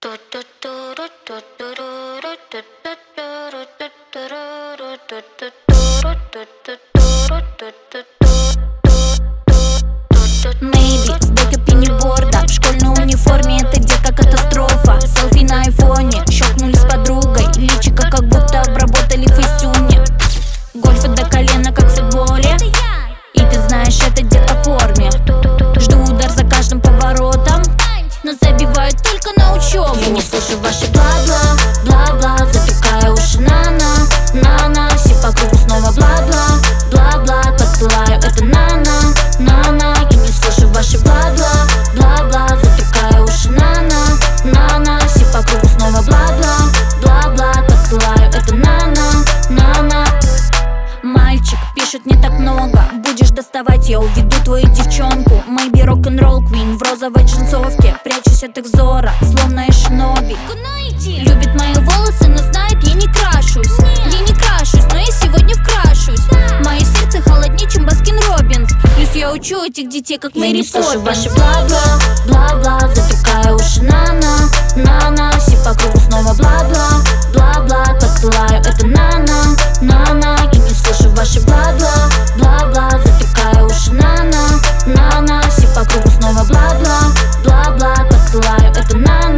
Maybe, с бэкап-пениборда в школьной униформе, это детка катастрофа. Селфи на айфоне, щелкнули с подругой, личико как будто обработали в фейстюне. Гольфы до колена, как в футболе, и ты знаешь, это детка в форме. Жду удар за каждым поворотом, но забивают только на учебу. Я не слышу ваши бла-бла, бла-бла, затыкаю уши на-на, все по кругу снова бла-бла, бла-бла, посылаю это на-на. Я не слышу ваши бла-бла, бла-бла, затыкаю уши на-на, все по кругу снова бла-бла, бла-бла, посылаю это на-на. Мальчик пишет не так много, будешь доставать, я уведу твою девчонку. Maybe rock'n'roll queen в розовой джинсовке, прячусь от их взора, словно из шиноби. Любит мои волосы, но знает, я не крашусь. Я не крашусь, но я сегодня вкрашусь. Мое сердце холоднее, чем Баскин Роббинс. Плюс я учу этих детей, как Мэри Поппинс. Я не слышу ваши бла-бла, бла-бла, затыкаю уши на-на, все по кругу снова бла-бла, бла-бла, посылаю это на-на. Я не слышу ваши бла-бла, бла-бла, затыкаю уши на-на, все по кругу снова бла-бла, бла-бла, посылаю это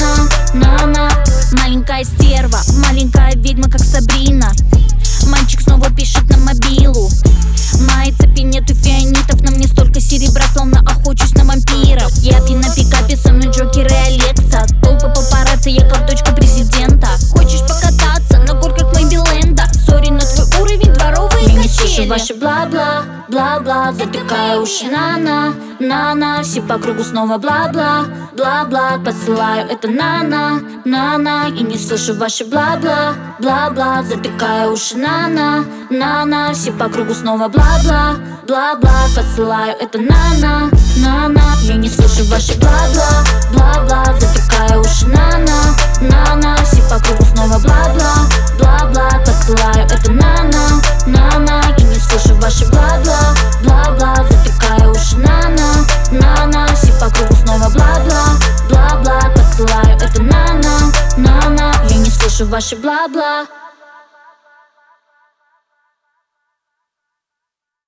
на-на. Маленькая стерва, маленькая ведьма, как Сабрина. Мальчик снова пишет на мобилу. Моей цепи нету фианитов, на мне столько серебра, словно охочусь на вампиров. Я пью на пикапе, со мной Джокер и Алекса. Толпы папарацци, я как дочка президента. Хочешь покататься на горках Мэйбиленда? Сори, на твой уровень дворовые качели. Я не слышу ваши бла-бла, бла-бла, затыкаю уши на-на, все по кругу снова бла-бла, бла-бла, посылаю это на-на. Я не слышу ваши бла-бла, бла-бла, затыкаю уши на-на, все по кругу снова бла-бла, бла-бла, посылаю это на-на. Я не слышу ваши бла-бла, бла-бла, затыкаю уши на-на, все по кругу снова бла-бла, бла-бла, посылаю это на-на. Я не слышу ваши бла-бла, бла-бла, затыкаю уши на-на, все по кругу снова бла-бла, бла-бла, посылаю это на-на. Я не слышу ваши бла-бла.